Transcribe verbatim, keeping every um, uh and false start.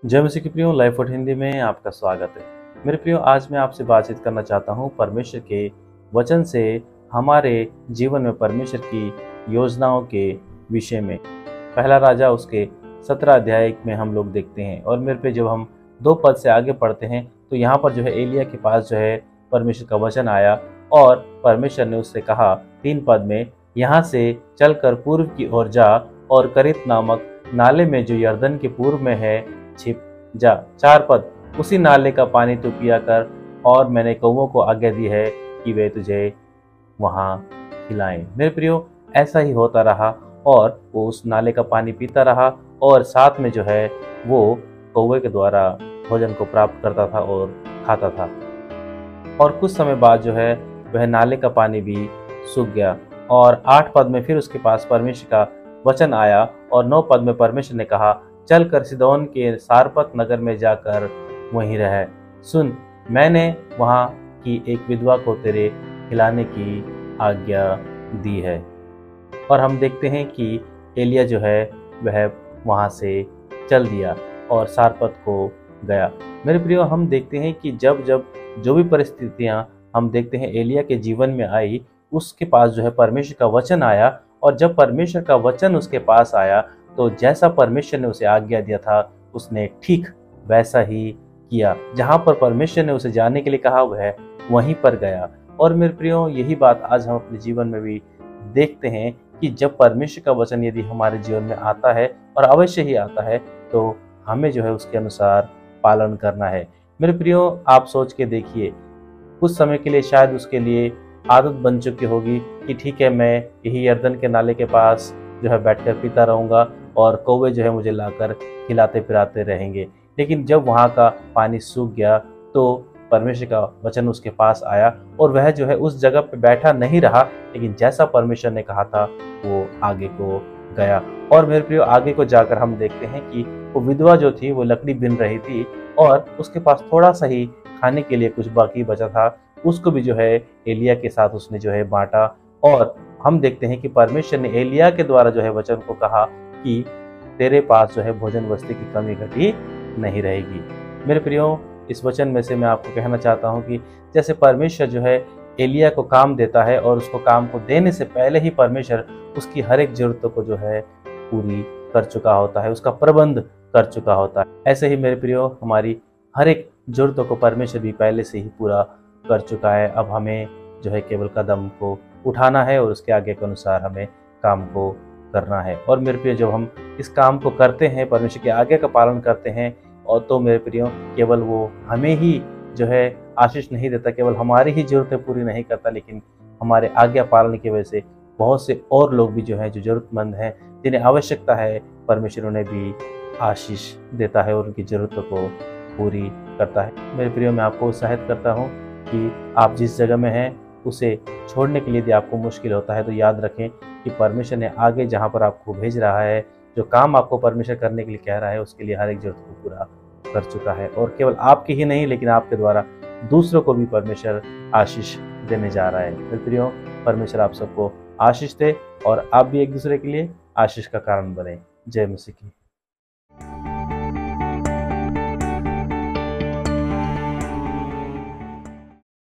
जय मसीह के प्रियो, लाइफ वर्ड हिंदी में आपका स्वागत है। मेरे प्रियो, आज मैं आपसे बातचीत करना चाहता हूँ परमेश्वर के वचन से हमारे जीवन में परमेश्वर की योजनाओं के विषय में। पहला राजा उसके सत्रह अध्याय में हम लोग देखते हैं, और मेरे पे जब हम दो पद से आगे पढ़ते हैं तो यहाँ पर जो है एलिया के पास जो है परमेश्वर का वचन आया, और परमेश्वर ने उससे कहा तीन पद में, यहाँ से चलकर पूर्व की ओर जा और करित नामक नाले में जो यर्दन के पूर्व में है छिप जा। चार पद, उसी नाले का पानी तू पिया कर, और मैंने कौवों को आज्ञा दी है कि वे तुझे वहां खिलाएं। मेरे प्रियो, ऐसा ही होता रहा, और वो उस नाले का पानी पीता रहा, और साथ में जो है वो कौवे के द्वारा भोजन को प्राप्त करता था और खाता था। और कुछ समय बाद जो है वह नाले का पानी भी सूख गया। और आठ पद में फिर उसके पास परमेश्वर का वचन आया, और नौ पद में परमेश्वर ने कहा, चल कर सिदोन के सारपत नगर में जाकर वहीं रह। सुन, मैंने वहां की एक विधवा को तेरे खिलाने की आज्ञा दी है। और हम देखते हैं कि एलिया जो है वह वहां से चल दिया और सारपत को गया। मेरे प्रियो, हम देखते हैं कि जब जब जो भी परिस्थितियां हम देखते हैं एलिया के जीवन में आई, उसके पास जो है परमेश्वर का वचन आया, और जब परमेश्वर का वचन उसके पास आया तो जैसा परमेश्वर ने उसे आज्ञा दिया था उसने ठीक वैसा ही किया। जहां पर परमेश्वर ने उसे जाने के लिए कहा वह वहीं पर गया। और मेरे प्रियो, यही बात आज हम अपने जीवन में भी देखते हैं कि जब परमेश्वर का वचन यदि हमारे जीवन में आता है, और अवश्य ही आता है, तो हमें जो है उसके अनुसार पालन करना है। मेरे प्रियो, आप सोच के देखिए, कुछ समय के लिए शायद उसके लिए आदत बन चुकी होगी कि ठीक है, मैं यही यर्दन के नाले के पास जो है बैठकर पीता रहूंगा, और कौवे जो है मुझे लाकर खिलाते पिलाते रहेंगे। लेकिन जब वहाँ का पानी सूख गया तो परमेश्वर का वचन उसके पास आया, और वह जो है उस जगह पे बैठा नहीं रहा, लेकिन जैसा परमेश्वर ने कहा था वो आगे को गया। और मेरे प्रियो, आगे को जाकर हम देखते हैं कि वो विधवा जो थी वो लकड़ी बिन रही थी, और उसके पास थोड़ा सा ही खाने के लिए कुछ बाकी बचा था। उसको भी जो है एलिया के साथ उसने जो है बांटा। और हम देखते हैं कि परमेश्वर ने एलिया के द्वारा जो है वचन को कहा कि तेरे पास जो है भोजन वस्तु की कमी घटी नहीं रहेगी। मेरे प्रियो, इस वचन में से मैं आपको कहना चाहता हूं कि जैसे परमेश्वर जो है एलिया को काम देता है, और उसको काम को देने से पहले ही परमेश्वर उसकी हर एक जरूरतों को जो है पूरी कर चुका होता है, उसका प्रबंध कर चुका होता है। ऐसे ही मेरे प्रियो, हमारी हर एक जरूरतों को परमेश्वर भी पहले से ही पूरा कर चुका है। अब हमें जो है केवल कदम को उठाना है, और उसके आगे के अनुसार हमें काम को करना है। और मेरे प्रियो, जब हम इस काम को करते हैं, परमेश्वर के आगे का पालन करते हैं, और तो मेरे प्रियो, केवल वो हमें ही जो है आशीष नहीं देता, केवल हमारी ही जरूरतें पूरी नहीं करता, लेकिन हमारे आज्ञा पालन की वजह से बहुत से और लोग भी जो हैं, जो जरूरतमंद हैं, जिन्हें आवश्यकता है, परमेश्वर उन्हें भी आशीष देता है और उनकी जरूरतों को पूरी करता है। मेरे प्रियो, मैं आपको उत्साहित करता हूँ कि आप जिस जगह में हैं उसे छोड़ने के लिए यदि आपको मुश्किल होता है, तो याद रखें कि परमेश्वर ने आगे जहाँ पर आपको भेज रहा है, जो काम आपको परमेश्वर करने के लिए कह रहा है, उसके लिए हर एक जरूरत को पूरा कर चुका है। और केवल आपकी ही नहीं, लेकिन आपके द्वारा दूसरों को भी परमेश्वर आशीष देने जा रहा है। मेरे प्रियो, परमेश्वर आप सबको आशीष दे, और आप भी एक दूसरे के लिए आशीष का कारण बने। जय मसीह की।